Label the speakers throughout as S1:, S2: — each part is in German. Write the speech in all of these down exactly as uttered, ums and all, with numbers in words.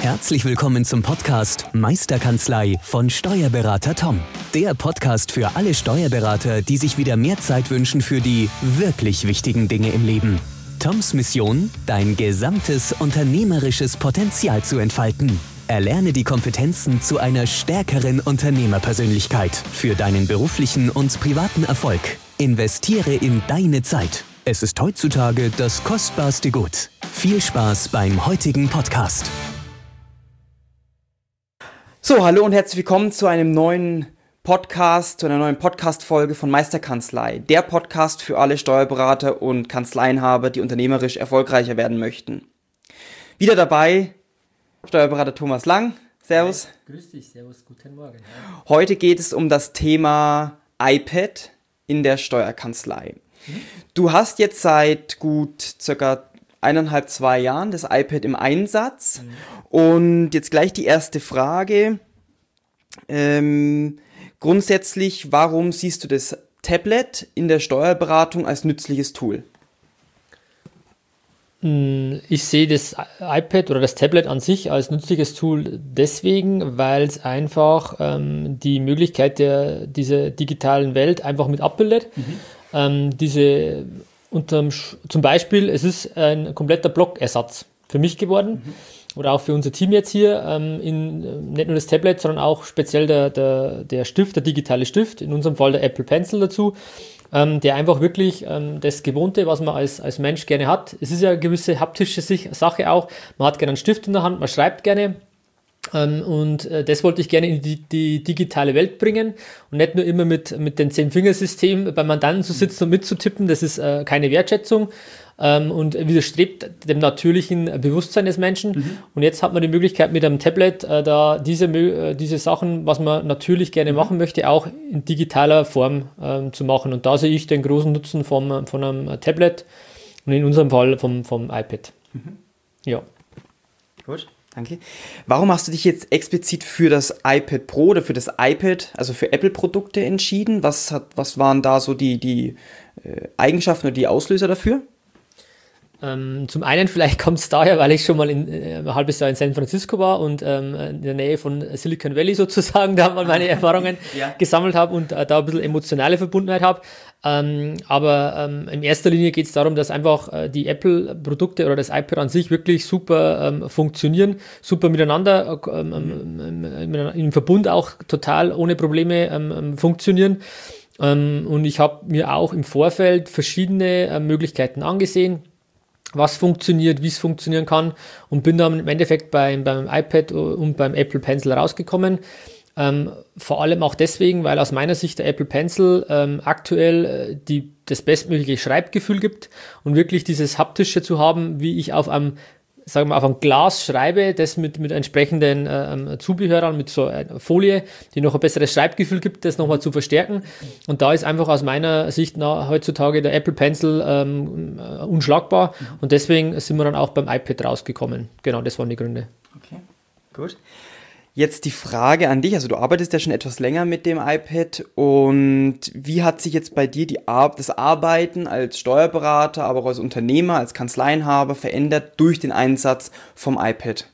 S1: Herzlich willkommen zum Podcast Meisterkanzlei von Steuerberater Tom. Der Podcast für alle Steuerberater, die sich wieder mehr Zeit wünschen für die wirklich wichtigen Dinge im Leben. Toms Mission, dein gesamtes unternehmerisches Potenzial zu entfalten. Erlerne die Kompetenzen zu einer stärkeren Unternehmerpersönlichkeit für deinen beruflichen und privaten Erfolg. Investiere in deine Zeit. Es ist heutzutage das kostbarste Gut. Viel Spaß beim heutigen Podcast.
S2: So, hallo und herzlich willkommen zu einem neuen Podcast, zu einer neuen Podcast-Folge von Meisterkanzlei. Der Podcast für alle Steuerberater und Kanzleienhaber, die unternehmerisch erfolgreicher werden möchten. Wieder dabei Steuerberater Thomas Lang. Servus.
S3: Hi, grüß dich, servus, guten Morgen. Ja.
S2: Heute geht es um das Thema iPad in der Steuerkanzlei. Mhm. Du hast jetzt seit gut circa eineinhalb, zwei Jahren das iPad im Einsatz. Mhm. Und jetzt gleich die erste Frage. Ähm, grundsätzlich, warum siehst du das Tablet in der Steuerberatung als nützliches Tool?
S3: Ich sehe das iPad oder das Tablet an sich als nützliches Tool deswegen, weil es einfach ähm, die Möglichkeit der dieser digitalen Welt einfach mit abbildet. Mhm. Ähm, diese unterm, zum Beispiel, es ist ein kompletter Blockersatz für mich geworden. Mhm. Oder auch für unser Team jetzt hier, ähm, in, nicht nur das Tablet, sondern auch speziell der, der, der Stift, der digitale Stift, in unserem Fall der Apple Pencil dazu, ähm, der einfach wirklich ähm, das Gewohnte, was man als, als Mensch gerne hat. Es ist ja eine gewisse haptische Sache auch, man hat gerne einen Stift in der Hand, man schreibt gerne. Ähm, und äh, das wollte ich gerne in die, die digitale Welt bringen und nicht nur immer mit, mit dem Zehn-Fingersystem beim Mandanten zu sitzen und mitzutippen, das ist äh, keine Wertschätzung. Ähm, und widerstrebt dem natürlichen Bewusstsein des Menschen. Mhm. Und jetzt hat man die Möglichkeit mit einem Tablet äh, da diese, äh, diese Sachen, was man natürlich gerne machen möchte, auch in digitaler Form ähm, zu machen. Und da sehe ich den großen Nutzen vom, von einem Tablet und in unserem Fall vom, vom iPad. Mhm. Ja.
S2: Gut. Danke. Warum hast du dich jetzt explizit für das iPad Pro oder für das iPad, also für Apple-Produkte entschieden? Was, hat, was waren da so die, die äh, Eigenschaften oder die Auslöser dafür?
S3: Ähm, zum einen, vielleicht kommt es daher, weil ich schon mal in, äh, ein halbes Jahr in San Francisco war und ähm, in der Nähe von Silicon Valley sozusagen da mal meine Erfahrungen ja. gesammelt habe und äh, da ein bisschen emotionale Verbundenheit habe. Ähm, aber ähm, in erster Linie geht es darum, dass einfach äh, die Apple-Produkte oder das iPad an sich wirklich super ähm, funktionieren, super miteinander, ähm, ähm, im Verbund auch total ohne Probleme ähm, funktionieren. Ähm, und ich habe mir auch im Vorfeld verschiedene äh, Möglichkeiten angesehen, was funktioniert, wie es funktionieren kann und bin dann im Endeffekt beim, beim iPad und beim Apple Pencil rausgekommen. Ähm, vor allem auch deswegen, weil aus meiner Sicht der Apple Pencil ähm, aktuell äh, die, das bestmögliche Schreibgefühl gibt und wirklich dieses haptische zu haben, wie ich auf einem sagen wir auf ein Glas schreibe, das mit, mit entsprechenden äh, Zubehörern, mit so einer Folie, die noch ein besseres Schreibgefühl gibt, das nochmal zu verstärken. Und da ist einfach aus meiner Sicht na, heutzutage der Apple Pencil ähm, äh, unschlagbar. Mhm. Und deswegen sind wir dann auch beim iPad rausgekommen. Genau, das waren die Gründe.
S2: Okay, gut. Jetzt die Frage an dich, also du arbeitest ja schon etwas länger mit dem iPad und wie hat sich jetzt bei dir die Ar- das Arbeiten als Steuerberater, aber auch als Unternehmer, als Kanzleienhaber verändert durch den Einsatz vom iPad?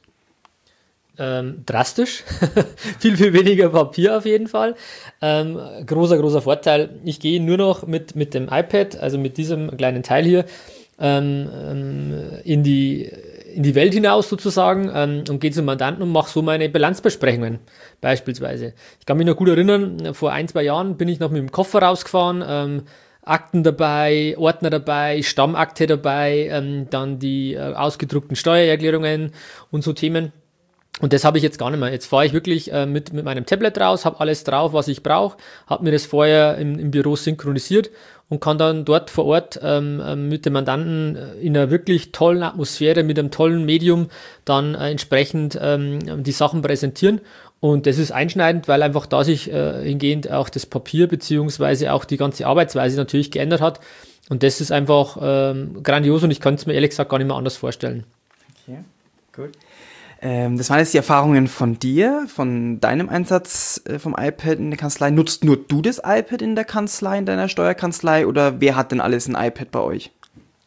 S3: Ähm, drastisch, viel, viel weniger Papier auf jeden Fall. Ähm, großer, großer Vorteil, ich gehe nur noch mit, mit dem iPad, also mit diesem kleinen Teil hier, ähm, in die in die Welt hinaus sozusagen ähm, und gehe zum Mandanten und mache so meine Bilanzbesprechungen beispielsweise. Ich kann mich noch gut erinnern, vor ein, zwei Jahren bin ich noch mit dem Koffer rausgefahren, ähm, Akten dabei, Ordner dabei, Stammakte dabei, ähm, dann die äh, ausgedruckten Steuererklärungen und so Themen. Und das habe ich jetzt gar nicht mehr. Jetzt fahre ich wirklich äh, mit, mit meinem Tablet raus, habe alles drauf, was ich brauche, habe mir das vorher im, im Büro synchronisiert und kann dann dort vor Ort ähm, mit dem Mandanten in einer wirklich tollen Atmosphäre, mit einem tollen Medium dann äh, entsprechend ähm, die Sachen präsentieren. Und das ist einschneidend, weil einfach da sich äh, hingehend auch das Papier beziehungsweise auch die ganze Arbeitsweise natürlich geändert hat. Und das ist einfach ähm, grandios und ich kann es mir ehrlich gesagt gar nicht mehr anders vorstellen.
S2: Okay, gut. Ähm, das waren jetzt die Erfahrungen von dir, von deinem Einsatz äh, vom iPad in der Kanzlei. Nutzt nur du das iPad in der Kanzlei, in deiner Steuerkanzlei oder wer hat denn alles ein iPad bei euch?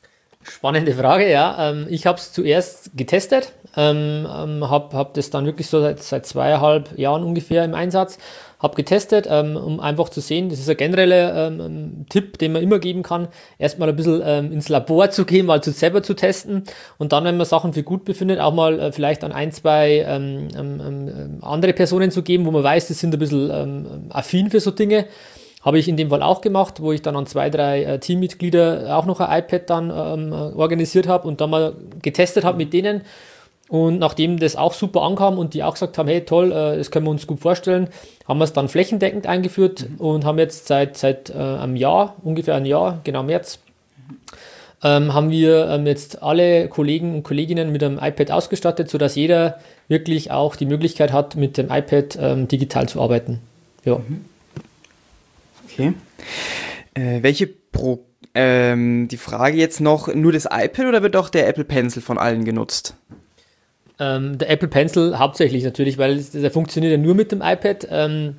S3: Spannende Frage, ja. Ähm, ich habe es zuerst getestet, ähm, ähm, habe hab das dann wirklich so seit, seit zweieinhalb Jahren ungefähr im Einsatz, habe getestet, ähm, um einfach zu sehen, das ist ein genereller ähm, Tipp, den man immer geben kann, erstmal ein bisschen ähm, ins Labor zu gehen, mal zu selber zu testen und dann, wenn man Sachen für gut befindet, auch mal äh, vielleicht an ein, zwei ähm, ähm, andere Personen zu geben, wo man weiß, die sind ein bisschen ähm, affin für so Dinge. Habe ich in dem Fall auch gemacht, wo ich dann an zwei, drei äh, Teammitglieder auch noch ein iPad dann ähm, organisiert habe und dann mal getestet habe mit denen. Und nachdem das auch super ankam und die auch gesagt haben, hey toll, äh, das können wir uns gut vorstellen, haben wir es dann flächendeckend eingeführt mhm. und haben jetzt seit, seit äh, einem Jahr, ungefähr ein Jahr, genau März, ähm, haben wir ähm, jetzt alle Kollegen und Kolleginnen mit einem iPad ausgestattet, sodass jeder wirklich auch die Möglichkeit hat, mit dem iPad ähm, digital zu arbeiten. Ja.
S2: Mhm. Okay. Äh, welche Pro, ähm, die Frage jetzt noch, nur das iPad oder wird auch der Apple Pencil von allen genutzt?
S3: Ähm, der Apple Pencil hauptsächlich natürlich, weil der funktioniert ja nur mit dem iPad. Ähm,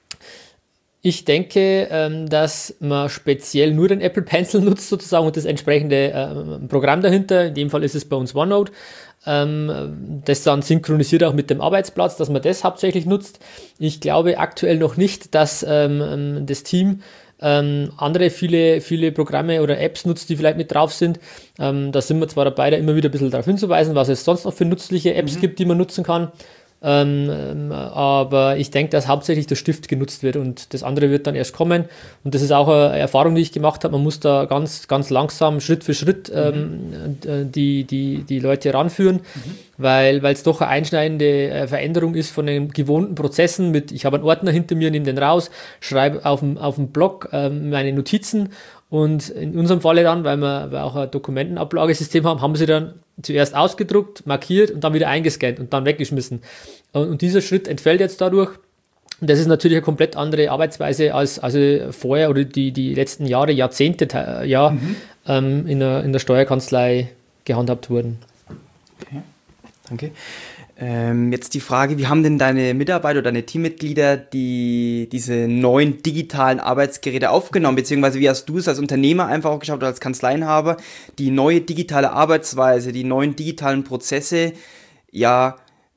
S3: ich denke, ähm, dass man speziell nur den Apple Pencil nutzt sozusagen und das entsprechende ähm, Programm dahinter. In dem Fall ist es bei uns OneNote. Ähm, das dann synchronisiert auch mit dem Arbeitsplatz, dass man das hauptsächlich nutzt. Ich glaube aktuell noch nicht, dass ähm, das Team ähm, andere viele, viele Programme oder Apps nutzt, die vielleicht mit drauf sind. Ähm, da sind wir zwar dabei, da immer wieder ein bisschen darauf hinzuweisen, was es sonst noch für nützliche Apps mhm. gibt, die man nutzen kann. Ähm, aber ich denke, dass hauptsächlich der Stift genutzt wird und das andere wird dann erst kommen und das ist auch eine Erfahrung, die ich gemacht habe. Man muss da ganz, ganz langsam, Schritt für Schritt ähm, mhm. die, die, die Leute ranführen, mhm. weil es doch eine einschneidende Veränderung ist von den gewohnten Prozessen mit, ich habe einen Ordner hinter mir, nehme den raus, schreibe auf dem, auf dem Blog ähm, meine Notizen und in unserem Falle dann, weil wir, weil wir auch ein Dokumentenablagesystem haben, haben sie dann zuerst ausgedruckt, markiert und dann wieder eingescannt und dann weggeschmissen. Und, und dieser Schritt entfällt jetzt dadurch. Und das ist natürlich eine komplett andere Arbeitsweise als also vorher oder die, die letzten Jahre, Jahrzehnte ja, mhm. ähm, in, der, in der Steuerkanzlei gehandhabt wurden.
S2: Okay, danke. Ähm, jetzt die Frage, wie haben denn deine Mitarbeiter oder deine Teammitglieder die, diese neuen digitalen Arbeitsgeräte aufgenommen, beziehungsweise wie hast du es als Unternehmer einfach auch geschaut oder als Kanzleienhaber, die neue digitale Arbeitsweise, die neuen digitalen Prozesse ja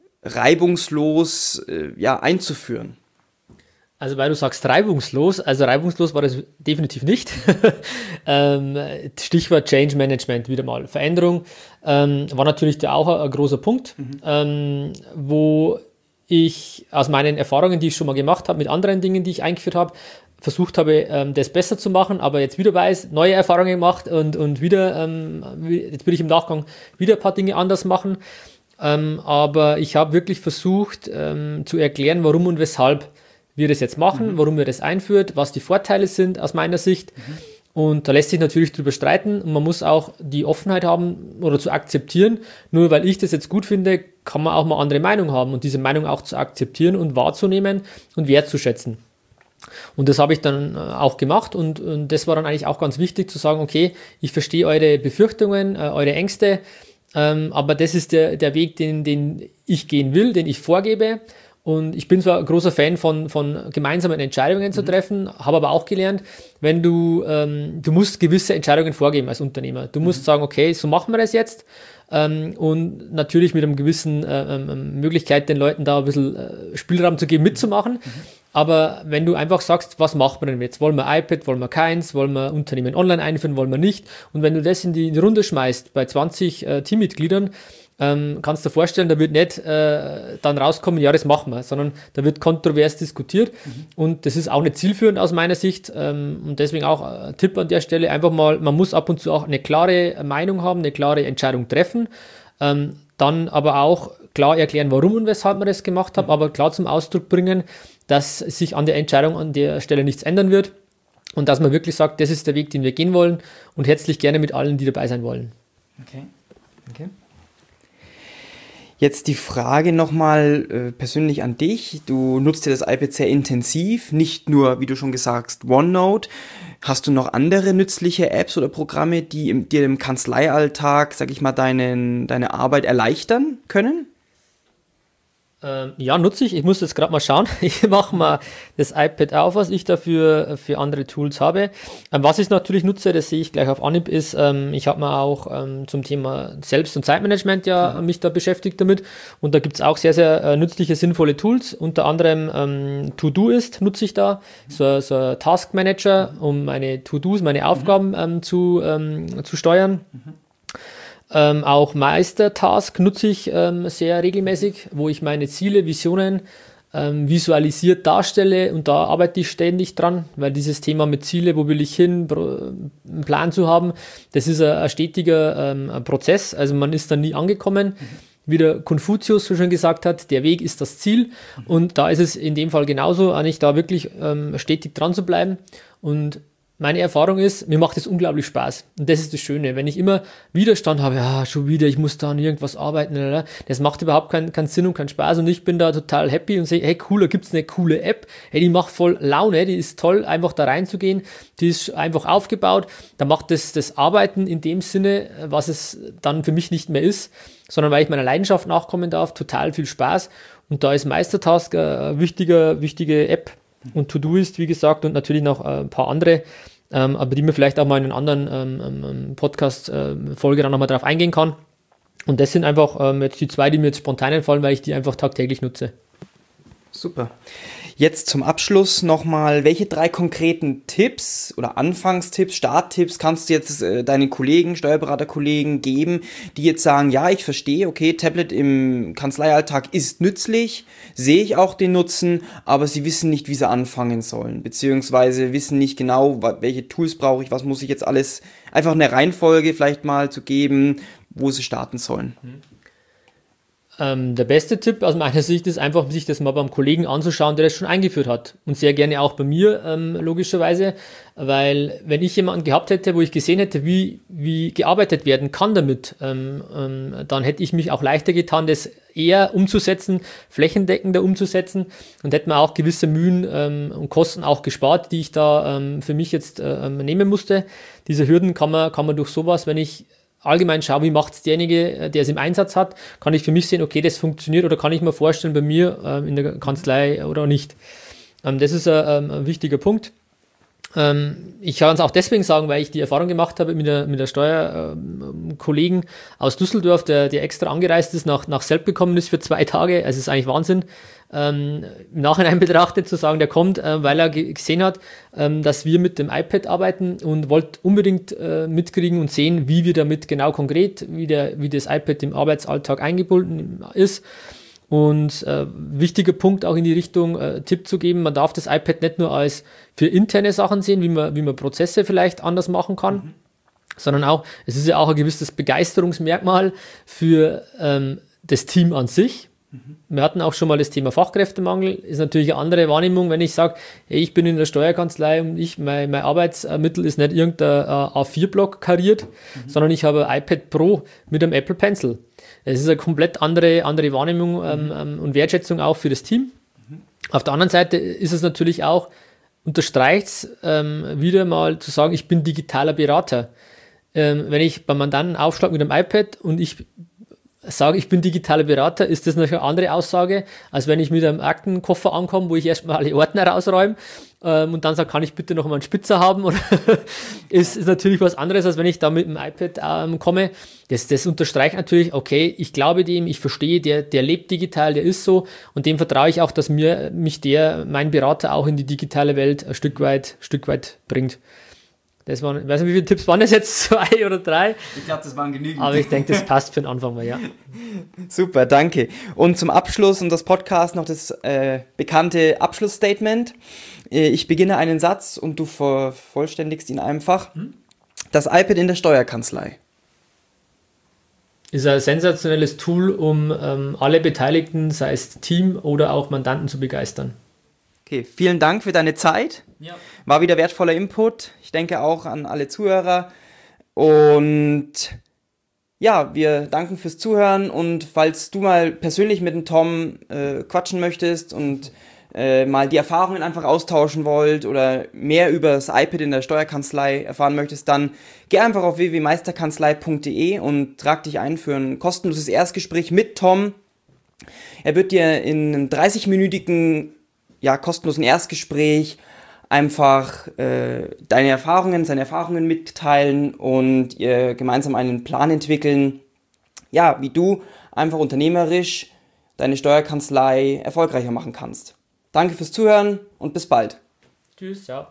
S2: reibungslos äh, ja, einzuführen?
S3: Also weil du sagst reibungslos, also reibungslos war das definitiv nicht. ähm, Stichwort Change Management wieder mal. Veränderung ähm, war natürlich da auch ein, ein großer Punkt, mhm. ähm, wo ich aus meinen Erfahrungen, die ich schon mal gemacht habe, mit anderen Dingen, die ich eingeführt habe, versucht habe, ähm, das besser zu machen, aber jetzt wieder weiß, neue Erfahrungen gemacht und, und wieder, ähm, jetzt will ich im Nachgang wieder ein paar Dinge anders machen. Ähm, aber ich habe wirklich versucht ähm, zu erklären, warum und weshalb wir das jetzt machen, mhm. warum wir das einführt, was die Vorteile sind aus meiner Sicht. Mhm. Und da lässt sich natürlich drüber streiten und man muss auch die Offenheit haben oder zu akzeptieren. Nur weil ich das jetzt gut finde, kann man auch mal andere Meinung haben und diese Meinung auch zu akzeptieren und wahrzunehmen und wertzuschätzen. Und das habe ich dann auch gemacht und, und das war dann eigentlich auch ganz wichtig zu sagen, okay, ich verstehe eure Befürchtungen, äh, eure Ängste, ähm, aber das ist der, der Weg, den, den ich gehen will, den ich vorgebe. Und ich bin zwar ein großer Fan von, von gemeinsamen Entscheidungen mhm. zu treffen, habe aber auch gelernt, wenn du, ähm, du musst gewisse Entscheidungen vorgeben als Unternehmer. Du musst mhm. sagen, okay, so machen wir das jetzt. Ähm, und natürlich mit einem gewissen äh, ähm, Möglichkeit, den Leuten da ein bisschen äh, Spielraum zu geben, mitzumachen. Mhm. Aber wenn du einfach sagst, was macht man denn jetzt? Wollen wir iPad, wollen wir keins, wollen wir Unternehmen online einführen, wollen wir nicht? Und wenn du das in die, in die Runde schmeißt bei zwanzig äh, Teammitgliedern, Ähm, kannst du dir vorstellen, da wird nicht äh, dann rauskommen, ja, das machen wir, sondern da wird kontrovers diskutiert mhm. und das ist auch nicht zielführend aus meiner Sicht ähm, und deswegen auch ein Tipp an der Stelle, einfach mal, man muss ab und zu auch eine klare Meinung haben, eine klare Entscheidung treffen, ähm, dann aber auch klar erklären, warum und weshalb man das gemacht hat, mhm. aber klar zum Ausdruck bringen, dass sich an der Entscheidung an der Stelle nichts ändern wird und dass man wirklich sagt, das ist der Weg, den wir gehen wollen und herzlich gerne mit allen, die dabei sein wollen.
S2: Okay, okay. Jetzt die Frage nochmal äh, persönlich an dich. Du nutzt ja das iPad sehr intensiv, nicht nur, wie du schon gesagt hast, OneNote. Hast du noch andere nützliche Apps oder Programme, die im, dir im Kanzleialltag, sag ich mal, deinen, deine Arbeit erleichtern können?
S3: Ähm, ja, nutze ich. Ich muss jetzt gerade mal schauen. Ich mache mal das iPad auf, was ich dafür für andere Tools habe. Ähm, was ich natürlich nutze, das sehe ich gleich auf Anhieb, ist, ähm, ich habe mal auch ähm, zum Thema Selbst- und Zeitmanagement ja, ja mich da beschäftigt damit. Und da gibt es auch sehr, sehr äh, nützliche, sinnvolle Tools. Unter anderem ähm, To-Do-Ist nutze ich da. So, so ein Task Manager, um meine To-Dos, meine Aufgaben mhm. ähm, zu, ähm, zu steuern. Mhm. Ähm, auch Meistertask nutze ich ähm, sehr regelmäßig, wo ich meine Ziele, Visionen ähm, visualisiert darstelle, und da arbeite ich ständig dran, weil dieses Thema mit Ziele, wo will ich hin, einen Plan zu haben, das ist ein, ein stetiger ähm, ein Prozess, also man ist da nie angekommen. Mhm. Wie der Konfuzius so schon gesagt hat, der Weg ist das Ziel, mhm. und da ist es in dem Fall genauso, eigentlich da wirklich ähm, stetig dran zu bleiben. Und meine Erfahrung ist, mir macht es unglaublich Spaß. Und das ist das Schöne. Wenn ich immer Widerstand habe, ja, schon wieder, ich muss da an irgendwas arbeiten, das macht überhaupt keinen, keinen Sinn und keinen Spaß. Und ich bin da total happy und sehe, hey, cool, da gibt es eine coole App. Hey, die macht voll Laune, die ist toll, einfach da reinzugehen. Die ist einfach aufgebaut. Da macht das, das Arbeiten in dem Sinne, was es dann für mich nicht mehr ist, sondern weil ich meiner Leidenschaft nachkommen darf, total viel Spaß. Und da ist Meistertask eine wichtige, wichtige App. Und To-Do ist, wie gesagt, und natürlich noch ein paar andere, ähm, aber die mir vielleicht auch mal in einer anderen ähm, Podcast-Folge äh, dann nochmal drauf eingehen kann. Und das sind einfach ähm, jetzt die zwei, die mir jetzt spontan einfallen, weil ich die einfach tagtäglich nutze.
S2: Super. Jetzt zum Abschluss nochmal, welche drei konkreten Tipps oder Anfangstipps, Starttipps kannst du jetzt äh, deinen Kollegen, Steuerberaterkollegen geben, die jetzt sagen, ja, ich verstehe, okay, Tablet im Kanzleialltag ist nützlich, sehe ich auch den Nutzen, aber sie wissen nicht, wie sie anfangen sollen, beziehungsweise wissen nicht genau, welche Tools brauche ich, was muss ich jetzt alles, einfach eine Reihenfolge vielleicht mal zu geben, wo sie starten sollen.
S3: Mhm. Ähm, der beste Tipp aus meiner Sicht ist einfach, sich das mal beim Kollegen anzuschauen, der das schon eingeführt hat. Und sehr gerne auch bei mir, ähm, logischerweise, weil wenn ich jemanden gehabt hätte, wo ich gesehen hätte, wie, wie gearbeitet werden kann damit, ähm, ähm, dann hätte ich mich auch leichter getan, das eher umzusetzen, flächendeckender umzusetzen, und hätte mir auch gewisse Mühen ähm, und Kosten auch gespart, die ich da ähm, für mich jetzt äh, nehmen musste. Diese Hürden kann man, kann man durch sowas, wenn ich allgemein schaue, wie macht es derjenige, der es im Einsatz hat, kann ich für mich sehen, okay, das funktioniert, oder kann ich mir vorstellen, bei mir ähm, in der Kanzlei oder nicht. Ähm, das ist ein, ein wichtiger Punkt. Ähm, ich kann es auch deswegen sagen, weil ich die Erfahrung gemacht habe mit der, mit der Steuerkollegen ähm, aus Düsseldorf, der, der extra angereist ist, nach, nach Selb gekommen ist für zwei Tage. Also es ist eigentlich Wahnsinn, ähm, im Nachhinein betrachtet zu sagen, der kommt, äh, weil er ge- gesehen hat, ähm, dass wir mit dem iPad arbeiten, und wollte unbedingt äh, mitkriegen und sehen, wie wir damit genau konkret, wie, der, wie das iPad im Arbeitsalltag eingebunden ist. Und äh, wichtiger Punkt auch in die Richtung, äh, Tipp zu geben, man darf das iPad nicht nur als für interne Sachen sehen, wie man, wie man Prozesse vielleicht anders machen kann, mhm. sondern auch, es ist ja auch ein gewisses Begeisterungsmerkmal für ähm, das Team an sich. Mhm. Wir hatten auch schon mal das Thema Fachkräftemangel, ist natürlich eine andere Wahrnehmung, wenn ich sage, hey, ich bin in der Steuerkanzlei und ich, mein, mein Arbeitsmittel ist nicht irgendein äh, A vier Block kariert, mhm. sondern ich habe ein iPad Pro mit einem Apple Pencil. Es ist eine komplett andere, andere Wahrnehmung ähm, ähm, und Wertschätzung auch für das Team. Mhm. Auf der anderen Seite ist es natürlich auch, unterstreicht es ähm, wieder mal zu sagen, ich bin digitaler Berater. Ähm, wenn ich beim Mandanten aufschlage mit einem iPad und ich sage, ich bin digitaler Berater, ist das natürlich eine andere Aussage, als wenn ich mit einem Aktenkoffer ankomme, wo ich erstmal alle Ordner rausräume ähm, und dann sage, kann ich bitte noch mal einen Spitzer haben? Oder ist, ist natürlich was anderes, als wenn ich da mit dem iPad ähm, komme. Das, das unterstreicht natürlich, okay, ich glaube dem, ich verstehe, der, der lebt digital, der ist so, und dem vertraue ich auch, dass mir mich der, mein Berater, auch in die digitale Welt ein Stück weit, Stück weit bringt. Das waren, ich weiß nicht, wie viele Tipps waren das jetzt? Zwei oder drei?
S2: Ich glaube, das waren genügend.
S3: Aber ich denke, das passt für den Anfang mal, ja.
S2: Super, danke. Und zum Abschluss und das Podcast noch das äh, bekannte Abschlussstatement. Äh, ich beginne einen Satz und du vervollständigst ihn einfach. Hm? Das iPad in der Steuerkanzlei.
S3: Ist ein sensationelles Tool, um ähm, alle Beteiligten, sei es Team oder auch Mandanten, zu begeistern.
S2: Okay, vielen Dank für deine Zeit. Ja. War wieder wertvoller Input. Ich denke auch an alle Zuhörer. Und ja, wir danken fürs Zuhören. Und falls du mal persönlich mit dem Tom äh, quatschen möchtest und äh, mal die Erfahrungen einfach austauschen wollt oder mehr über das iPad in der Steuerkanzlei erfahren möchtest, dann geh einfach auf w w w punkt meisterkanzlei punkt d e und trag dich ein für ein kostenloses Erstgespräch mit Tom. Er wird dir in einem dreißig-minütigen, ja, kostenlosen Erstgespräch einfach äh, deine Erfahrungen, seine Erfahrungen mitteilen und ihr gemeinsam einen Plan entwickeln, ja, wie du einfach unternehmerisch deine Steuerkanzlei erfolgreicher machen kannst. Danke fürs Zuhören und bis bald.
S3: Tschüss, ciao.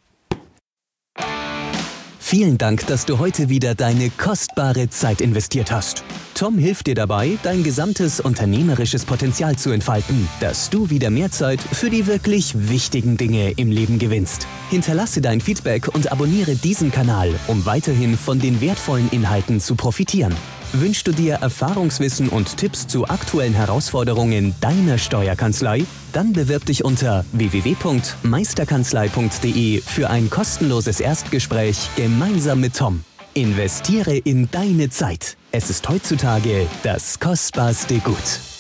S1: Vielen Dank, dass du heute wieder deine kostbare Zeit investiert hast. Tom hilft dir dabei, dein gesamtes unternehmerisches Potenzial zu entfalten, dass du wieder mehr Zeit für die wirklich wichtigen Dinge im Leben gewinnst. Hinterlasse dein Feedback und abonniere diesen Kanal, um weiterhin von den wertvollen Inhalten zu profitieren. Wünschst du dir Erfahrungswissen und Tipps zu aktuellen Herausforderungen deiner Steuerkanzlei? Dann bewirb dich unter w w w punkt meisterkanzlei punkt d e für ein kostenloses Erstgespräch gemeinsam mit Tom. Investiere in deine Zeit. Es ist heutzutage das kostbarste Gut.